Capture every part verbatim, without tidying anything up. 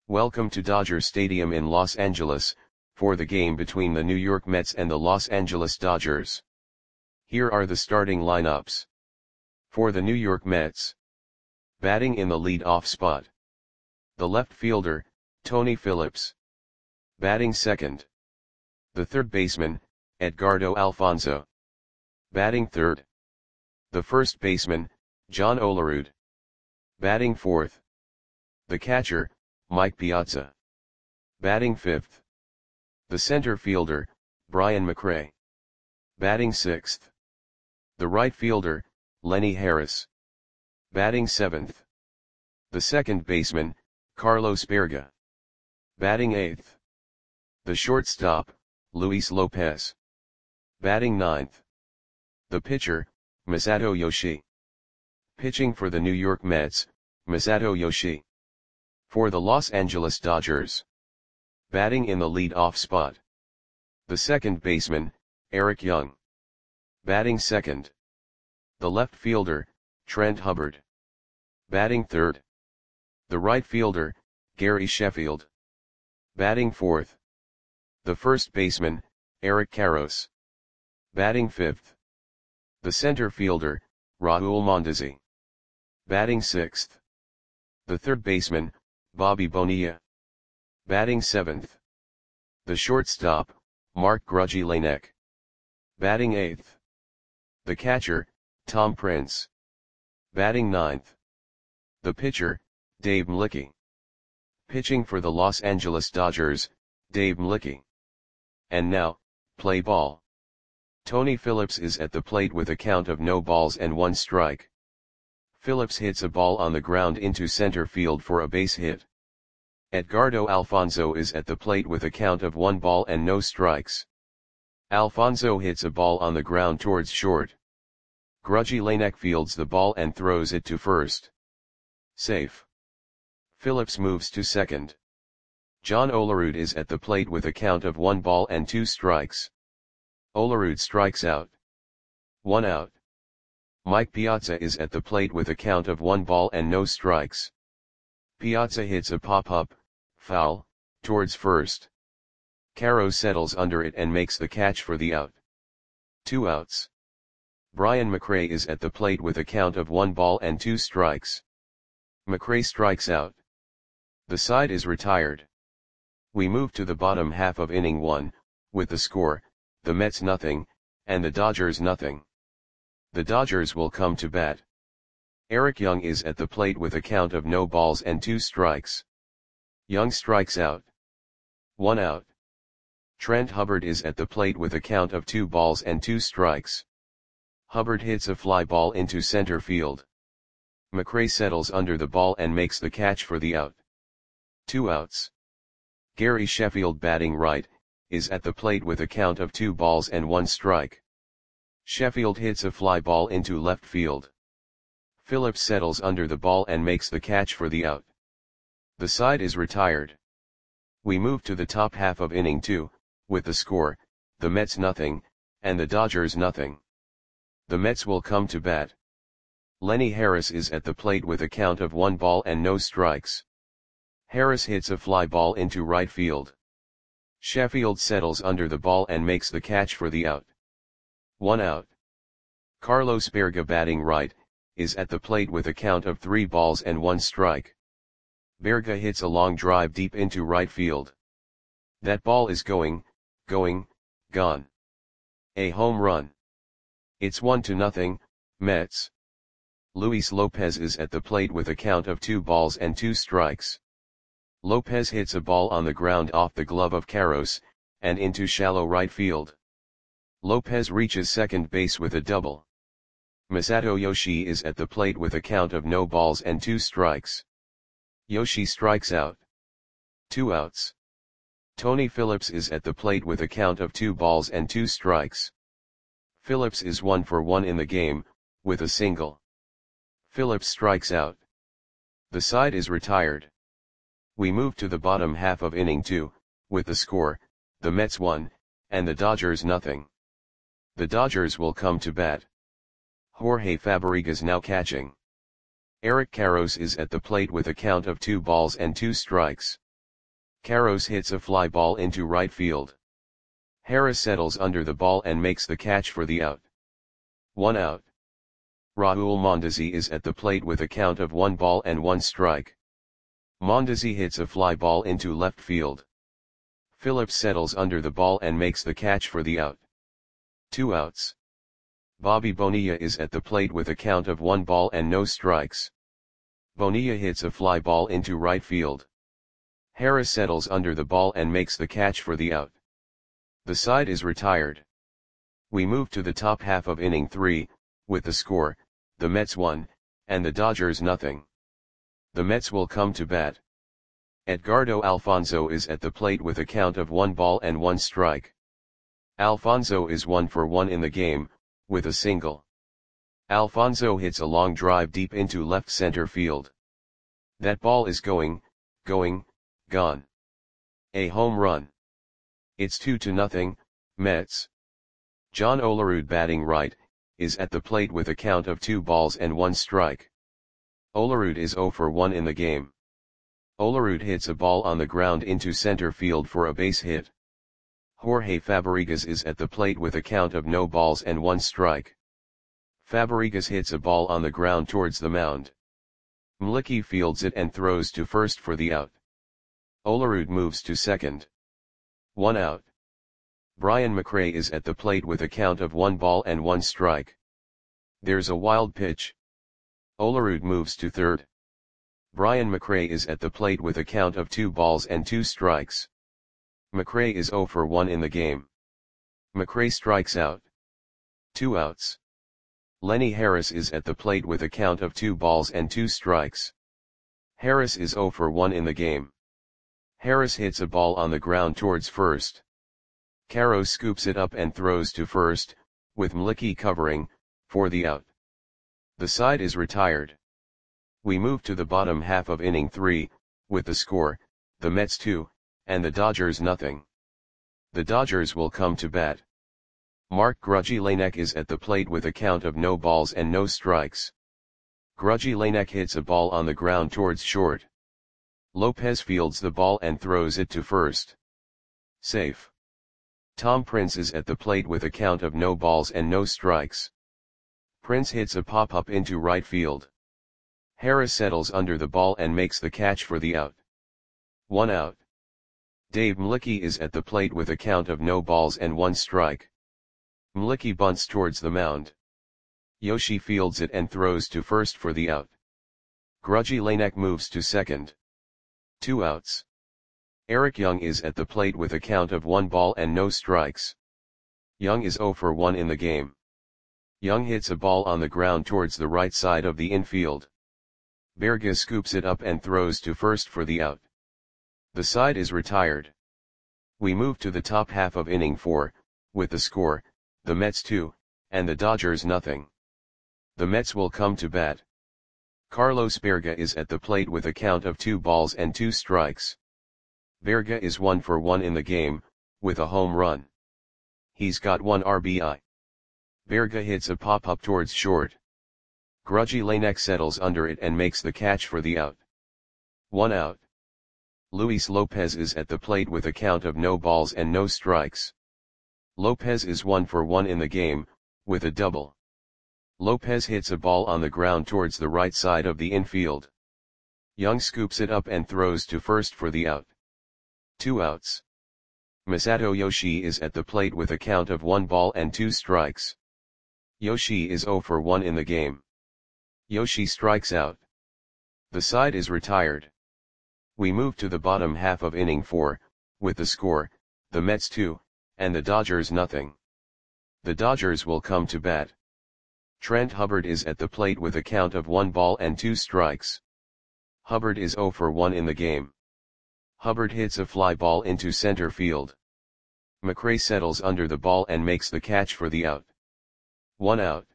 Welcome to Dodger Stadium in Los Angeles, for the game between the New York Mets and the Los Angeles Dodgers. Here are the starting lineups. For the New York Mets. Batting in the lead-off spot. The left fielder, Tony Phillips. Batting second. The third baseman, Edgardo Alfonzo. Batting third. The first baseman, John Olerud. Batting fourth. The catcher, Mike Piazza. Batting fifth. The center fielder, Brian McRae. Batting sixth. The right fielder, Lenny Harris. Batting seventh. The second baseman, Carlos Baerga. Batting eighth. The shortstop, Luis Lopez. Batting ninth. The pitcher, Masato Yoshii. Pitching for the New York Mets, Masato Yoshii. For the Los Angeles Dodgers. Batting in the lead-off spot. The second baseman, Eric Young. Batting second. The left fielder, Trent Hubbard. Batting third. The right fielder, Gary Sheffield. Batting fourth. The first baseman, Eric Karros. Batting fifth. The center fielder, Raul Mondesi. Batting sixth. The third baseman, Bobby Bonilla. Batting seventh. The shortstop, Mark Grudzielanek. Batting eighth. The catcher, Tom Prince. Batting ninth. The pitcher, Dave Mlicki. Pitching for the Los Angeles Dodgers, Dave Mlicki. And now, play ball. Tony Phillips is at the plate with a count of no balls and one strike. Phillips hits a ball on the ground into center field for a base hit. Edgardo Alfonzo is at the plate with a count of one ball and no strikes. Alfonzo hits a ball on the ground towards short. Grudzielanek fields the ball and throws it to first. Safe. Phillips moves to second. John Olerud is at the plate with a count of one ball and two strikes. Olerud strikes out. One out. Mike Piazza is at the plate with a count of one ball and no strikes. Piazza hits a pop-up, foul, towards first. Karros settles under it and makes the catch for the out. Two outs. Brian McRae is at the plate with a count of one ball and two strikes. McRae strikes out. The side is retired. We move to the bottom half of inning one, with the score, the Mets nothing, and the Dodgers nothing. The Dodgers will come to bat. Eric Young is at the plate with a count of no balls and two strikes. Young strikes out. One out. Trent Hubbard is at the plate with a count of two balls and two strikes. Hubbard hits a fly ball into center field. McRae settles under the ball and makes the catch for the out. Two outs. Gary Sheffield, batting right, is at the plate with a count of two balls and one strike. Sheffield hits a fly ball into left field. Phillips settles under the ball and makes the catch for the out. The side is retired. We move to the top half of inning two, with the score, the Mets nothing, and the Dodgers nothing. The Mets will come to bat. Lenny Harris is at the plate with a count of one ball and no strikes. Harris hits a fly ball into right field. Sheffield settles under the ball and makes the catch for the out. One out. Carlos Baerga, batting right, is at the plate with a count of three balls and one strike. Baerga hits a long drive deep into right field. That ball is going, going, gone. A home run. It's one to nothing, Mets. Luis Lopez is at the plate with a count of two balls and two strikes. Lopez hits a ball on the ground off the glove of Karros, and into shallow right field. Lopez reaches second base with a double. Masato Yoshii is at the plate with a count of no balls and two strikes. Yoshii strikes out. Two outs. Tony Phillips is at the plate with a count of two balls and two strikes. Phillips is one for one in the game, with a single. Phillips strikes out. The side is retired. We move to the bottom half of inning two, with the score, the Mets one, and the Dodgers nothing. The Dodgers will come to bat. Jorge Fabrigas now catching. Eric Karros is at the plate with a count of two balls and two strikes. Carros hits a fly ball into right field. Harris settles under the ball and makes the catch for the out. One out. Raul Mondesi is at the plate with a count of one ball and one strike. Mondesi hits a fly ball into left field. Phillips settles under the ball and makes the catch for the out. Two outs. Bobby Bonilla is at the plate with a count of one ball and no strikes. Bonilla hits a fly ball into right field. Harris settles under the ball and makes the catch for the out. The side is retired. We move to the top half of inning three, with the score, the Mets one, and the Dodgers nothing. The Mets will come to bat. Edgardo Alfonzo is at the plate with a count of one ball and one strike. Alfonzo is one for one in the game, with a single. Alfonzo hits a long drive deep into left center field. That ball is going, going, gone. A home run. It's two to nothing, Mets. John Olerud, batting right, is at the plate with a count of two balls and one strike. Olerud is zero for one in the game. Olerud hits a ball on the ground into center field for a base hit. Jorge Fabregas is at the plate with a count of no balls and one strike. Fabregas hits a ball on the ground towards the mound. Mlicki fields it and throws to first for the out. Olerud moves to second. One out. Brian McRae is at the plate with a count of one ball and one strike. There's a wild pitch. Olerud moves to third. Brian McRae is at the plate with a count of two balls and two strikes. McRae is zero for one in the game. McRae strikes out. Two outs. Lenny Harris is at the plate with a count of two balls and two strikes. Harris is zero for one in the game. Harris hits a ball on the ground towards first. Carros scoops it up and throws to first, with Mlicki covering, for the out. The side is retired. We move to the bottom half of inning three, with the score, the Mets two, and the Dodgers nothing. The Dodgers will come to bat. Mark Grudzielanek is at the plate with a count of no balls and no strikes. Grudzielanek hits a ball on the ground towards short. Lopez fields the ball and throws it to first. Safe. Tom Prince is at the plate with a count of no balls and no strikes. Prince hits a pop-up into right field. Harris settles under the ball and makes the catch for the out. One out. Dave Mlicki is at the plate with a count of no balls and one strike. Mlicki bunts towards the mound. Yoshi fields it and throws to first for the out. Grudzielanek moves to second. Two outs. Eric Young is at the plate with a count of one ball and no strikes. Young is zero for one in the game. Young hits a ball on the ground towards the right side of the infield. Berga scoops it up and throws to first for the out. The side is retired. We move to the top half of inning four, with the score, the Mets two, and the Dodgers nothing. The Mets will come to bat. Carlos Berga is at the plate with a count of two balls and two strikes. Berga is one for one in the game, with a home run. He's got one R B I. Berga hits a pop-up towards short. Grudzielanek settles under it and makes the catch for the out. One out. Luis Lopez is at the plate with a count of no balls and no strikes. Lopez is one for one in the game, with a double. Lopez hits a ball on the ground towards the right side of the infield. Young scoops it up and throws to first for the out. Two outs. Masato Yoshi is at the plate with a count of one ball and two strikes. Yoshi is zero for one in the game. Yoshi strikes out. The side is retired. We move to the bottom half of inning four, with the score, the Mets two, and the Dodgers nothing. The Dodgers will come to bat. Trent Hubbard is at the plate with a count of one ball and two strikes. Hubbard is zero for one in the game. Hubbard hits a fly ball into center field. McRae settles under the ball and makes the catch for the out. One out.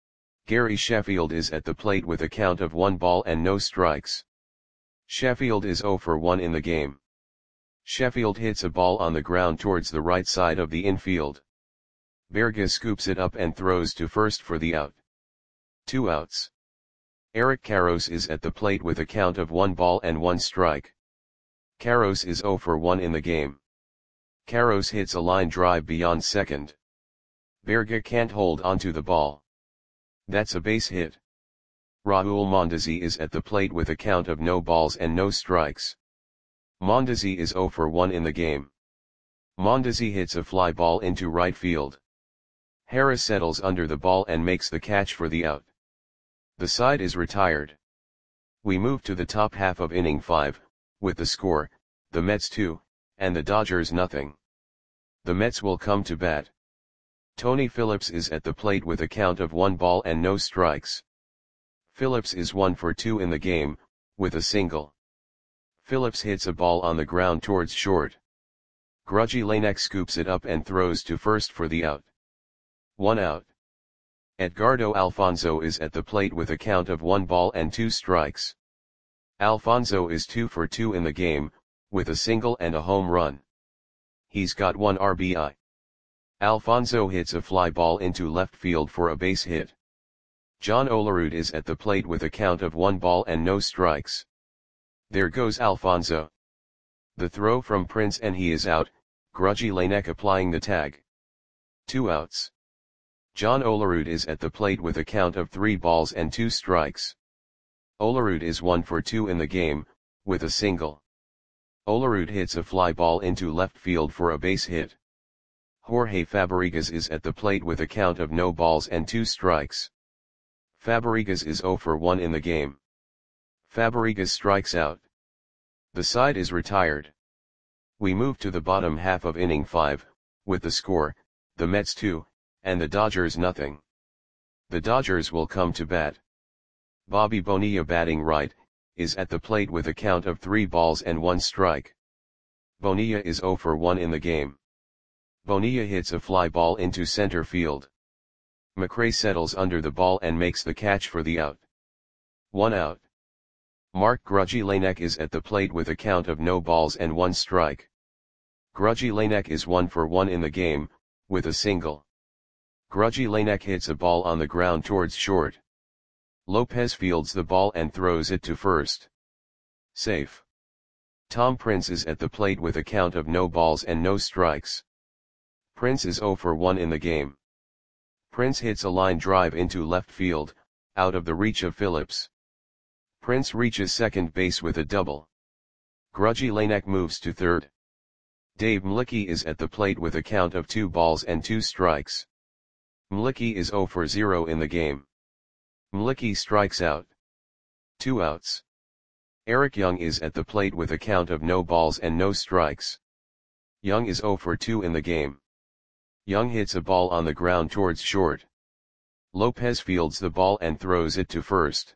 Gary Sheffield is at the plate with a count of one ball and no strikes. Sheffield is zero for one in the game. Sheffield hits a ball on the ground towards the right side of the infield. Berga scoops it up and throws to first for the out. Two outs. Eric Carros is at the plate with a count of one ball and one strike. Karros is zero for one in the game. Karros hits a line drive beyond second. Berga can't hold onto the ball. That's a base hit. Raul Mondesi is at the plate with a count of no balls and no strikes. Mondesi is zero for one in the game. Mondesi hits a fly ball into right field. Harris settles under the ball and makes the catch for the out. The side is retired. We move to the top half of inning five, with the score, the Mets two, and the Dodgers nothing. The Mets will come to bat. Tony Phillips is at the plate with a count of one ball and no strikes. Phillips is one for two in the game, with a single. Phillips hits a ball on the ground towards short. Grudgy Lanek scoops it up and throws to first for the out. One out. Edgardo Alfonzo is at the plate with a count of one ball and two strikes. Alfonzo is two for two in the game, with a single and a home run. He's got one R B I. Alfonzo hits a fly ball into left field for a base hit. John Olerud is at the plate with a count of one ball and no strikes. There goes Alfonzo. The throw from Prince and he is out, Grudgy Lanek applying the tag. Two outs. John Olerud is at the plate with a count of three balls and two strikes. Olerud is one for two in the game, with a single. Olerud hits a fly ball into left field for a base hit. Jorge Fabregas is at the plate with a count of no balls and two strikes. Fabregas is zero for one in the game. Fabregas strikes out. The side is retired. We move to the bottom half of inning five, with the score, the Mets two, and the Dodgers nothing. The Dodgers will come to bat. Bobby Bonilla batting right, is at the plate with a count of three balls and one strike. Bonilla is zero for one in the game. Bonilla hits a fly ball into center field. McRae settles under the ball and makes the catch for the out. One out. Mark Grudgy Lanek is at the plate with a count of no balls and one strike. Grudgy Lanek is one for one in the game, with a single. Grudgy Lanek hits a ball on the ground towards short. Lopez fields the ball and throws it to first. Safe. Tom Prince is at the plate with a count of no balls and no strikes. Prince is zero for one in the game. Prince hits a line drive into left field, out of the reach of Phillips. Prince reaches second base with a double. Grudgy Lanek moves to third. Dave Mlicki is at the plate with a count of two balls and two strikes. Mlicki is zero for zero in the game. Mlicki strikes out. Two outs. Eric Young is at the plate with a count of no balls and no strikes. Young is zero for two in the game. Young hits a ball on the ground towards short. Lopez fields the ball and throws it to first.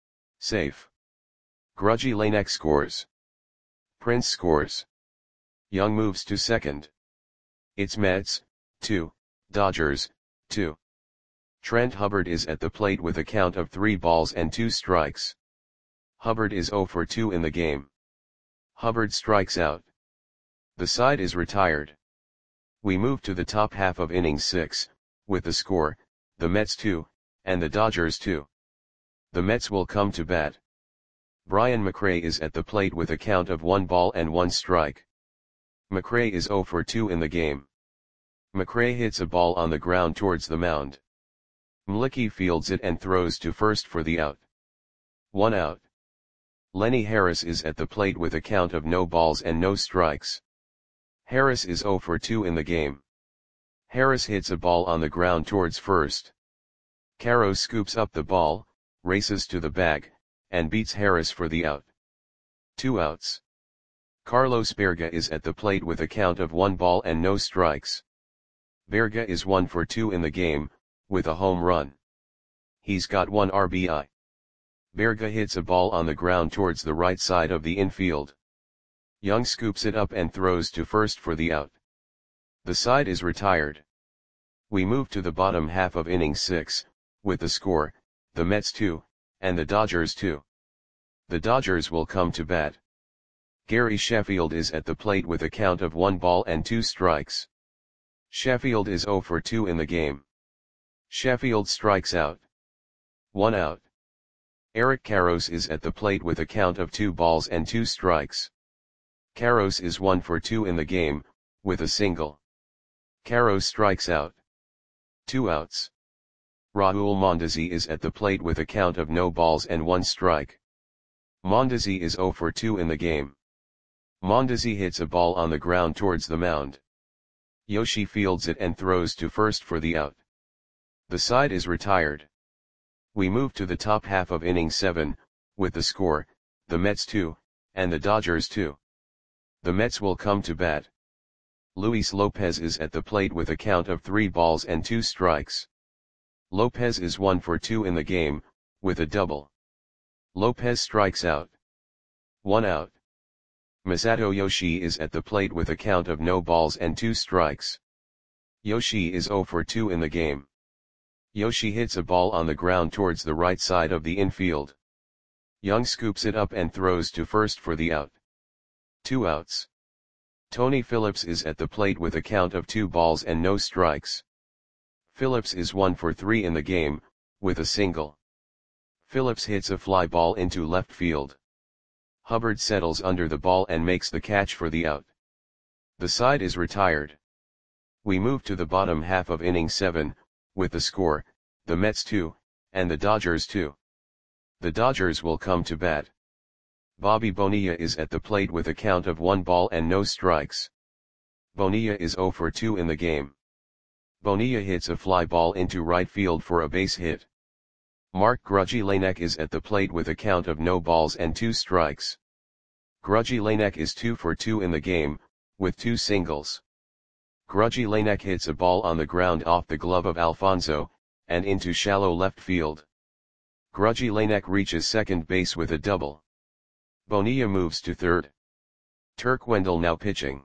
Safe. Grudgy Lanek scores. Prince scores. Young moves to second. It's Mets, two, Dodgers, two. Trent Hubbard is at the plate with a count of three balls and two strikes. Hubbard is zero for two in the game. Hubbard strikes out. The side is retired. We move to the top half of inning six, with the score, the Mets two, and the Dodgers two. The Mets will come to bat. Brian McRae is at the plate with a count of one ball and one strike. McRae is zero for two in the game. McRae hits a ball on the ground towards the mound. Mlicki fields it and throws to first for the out. One out. Lenny Harris is at the plate with a count of no balls and no strikes. Harris is zero for two in the game. Harris hits a ball on the ground towards first. Karros scoops up the ball, races to the bag, and beats Harris for the out. Two outs. Carlos Berga is at the plate with a count of one ball and no strikes. Berga is one for two in the game, with a home run. He's got one R B I. Berga hits a ball on the ground towards the right side of the infield. Young scoops it up and throws to first for the out. The side is retired. We move to the bottom half of inning six, with the score, the Mets two, and the Dodgers two. The Dodgers will come to bat. Gary Sheffield is at the plate with a count of one ball and two strikes. Sheffield is zero for two in the game. Sheffield strikes out. One out. Eric Karros is at the plate with a count of two balls and two strikes. Carros is one for two in the game, with a single. Carros strikes out. Two outs. Raul Mondesi is at the plate with a count of no balls and one strike. Mondesi is zero for two in the game. Mondesi hits a ball on the ground towards the mound. Yoshi fields it and throws to first for the out. The side is retired. We move to the top half of inning seven, with the score, the Mets two, and the Dodgers two. The Mets will come to bat. Luis Lopez is at the plate with a count of three balls and two strikes. Lopez is one for two in the game, with a double. Lopez strikes out. One out. Masato Yoshi is at the plate with a count of no balls and two strikes. Yoshi is zero for two in the game. Yoshi hits a ball on the ground towards the right side of the infield. Young scoops it up and throws to first for the out. Two outs. Tony Phillips is at the plate with a count of two balls and no strikes. Phillips is one for three in the game, with a single. Phillips hits a fly ball into left field. Hubbard settles under the ball and makes the catch for the out. The side is retired. We move to the bottom half of inning seven, with the score, the Mets two, and the Dodgers two. The Dodgers will come to bat. Bobby Bonilla is at the plate with a count of one ball and no strikes. Bonilla is zero for two in the game. Bonilla hits a fly ball into right field for a base hit. Mark Grudzielanek is at the plate with a count of no balls and two strikes. Grudzielanek is two for two in the game, with two singles. Grudzielanek hits a ball on the ground off the glove of Alfonso, and into shallow left field. Grudzielanek reaches second base with a double. Bonilla moves to third. Turk Wendell now pitching.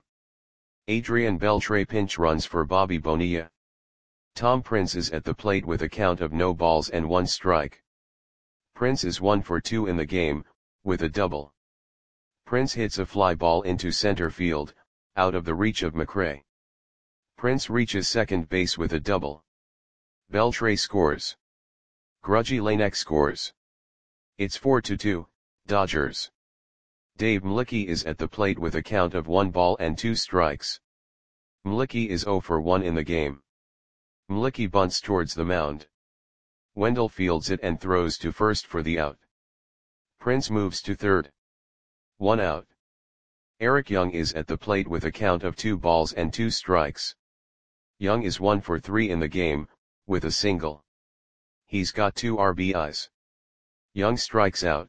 Adrian Beltre pinch runs for Bobby Bonilla. Tom Prince is at the plate with a count of no balls and one strike. Prince is one for two in the game, with a double. Prince hits a fly ball into center field, out of the reach of McRae. Prince reaches second base with a double. Beltre scores. Grudzielanek scores. It's four to two, Dodgers. Dave Mlicki is at the plate with a count of one ball and two strikes. Mlicki is zero for one in the game. Mlicki bunts towards the mound. Wendell fields it and throws to first for the out. Prince moves to third. One out. Eric Young is at the plate with a count of two balls and two strikes. Young is one for three in the game, with a single. He's got two R B Is. Young strikes out.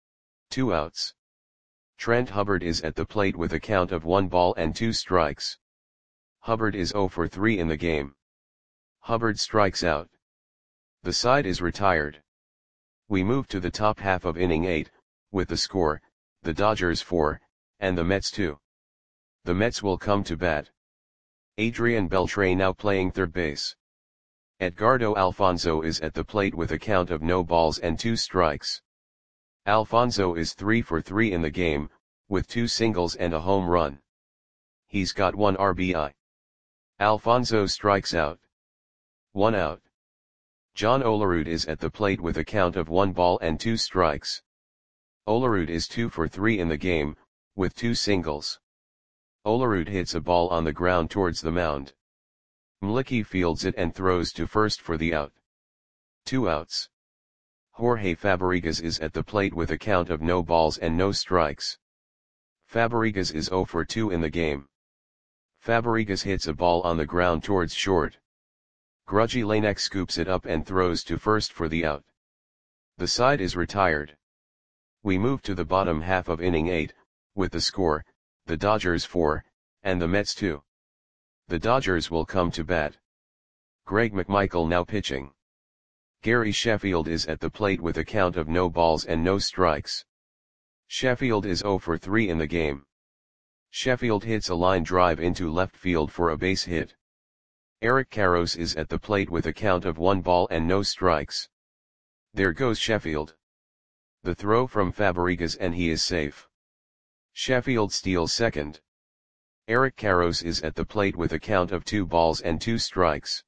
Two outs. Trent Hubbard is at the plate with a count of one ball and two strikes. Hubbard is zero for three in the game. Hubbard strikes out. The side is retired. We move to the top half of inning eight, with the score, the Dodgers four, and the Mets two. The Mets will come to bat. Adrian Beltre now playing third base. Edgardo Alfonso is at the plate with a count of no balls and two strikes. Alfonso is three for three in the game, with two singles and a home run. He's got one R B I. Alfonso strikes out. One out. John Olerud is at the plate with a count of one ball and two strikes. Olerud is two for three in the game, with two singles. Olerud hits a ball on the ground towards the mound. Mlicki fields it and throws to first for the out. Two outs. Jorge Fabregas is at the plate with a count of no balls and no strikes. Fabregas is zero for two in the game. Fabregas hits a ball on the ground towards short. Grudzielanek scoops it up and throws to first for the out. The side is retired. We move to the bottom half of inning eight, with the score, the Dodgers four, and the Mets two. The Dodgers will come to bat. Greg McMichael now pitching. Gary Sheffield is at the plate with a count of no balls and no strikes. Sheffield is zero for three in the game. Sheffield hits a line drive into left field for a base hit. Eric Karros is at the plate with a count of one ball and no strikes. There goes Sheffield. The throw from Fabregas and he is safe. Sheffield steals second. Eric Karros is at the plate with a count of two balls and two strikes.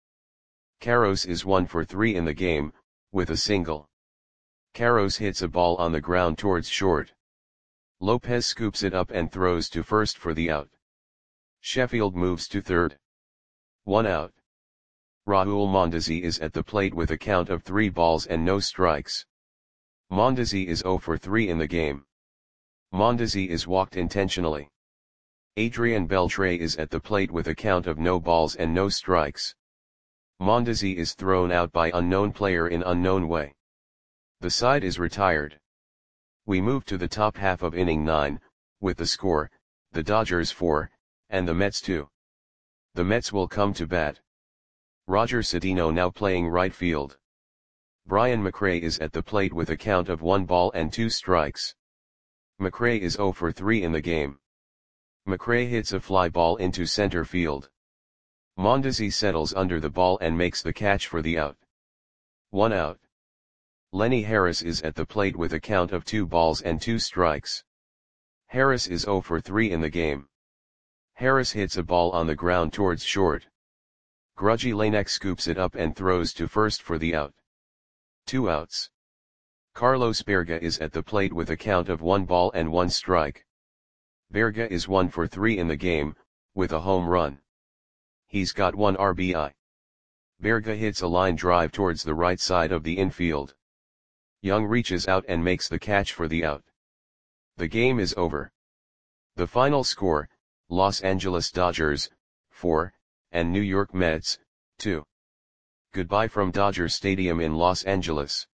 Karros is one for three in the game, with a single. Karros hits a ball on the ground towards short. Lopez scoops it up and throws to first for the out. Sheffield moves to third. One out. Raul Mondesi is at the plate with a count of three balls and no strikes. Mondesi is zero for three in the game. Mondesi is walked intentionally. Adrian Beltre is at the plate with a count of no balls and no strikes. Mondesi is thrown out by unknown player in unknown way. The side is retired. We move to the top half of inning nine, with the score, the Dodgers four, and the Mets two. The Mets will come to bat. Roger Cedeno now playing right field. Brian McRae is at the plate with a count of one ball and two strikes. McRae is zero for three in the game. McRae hits a fly ball into center field. Mondesi settles under the ball and makes the catch for the out. One out. Lenny Harris is at the plate with a count of two balls and two strikes. Harris is zero for three in the game. Harris hits a ball on the ground towards short. Grudgy Lanek scoops it up and throws to first for the out. Two outs. Carlos Berga is at the plate with a count of one ball and one strike. Berga is one for three in the game, with a home run. He's got one R B I. Berga hits a line drive towards the right side of the infield. Young reaches out and makes the catch for the out. The game is over. The final score, Los Angeles Dodgers, four, and New York Mets, two. Goodbye from Dodger Stadium in Los Angeles.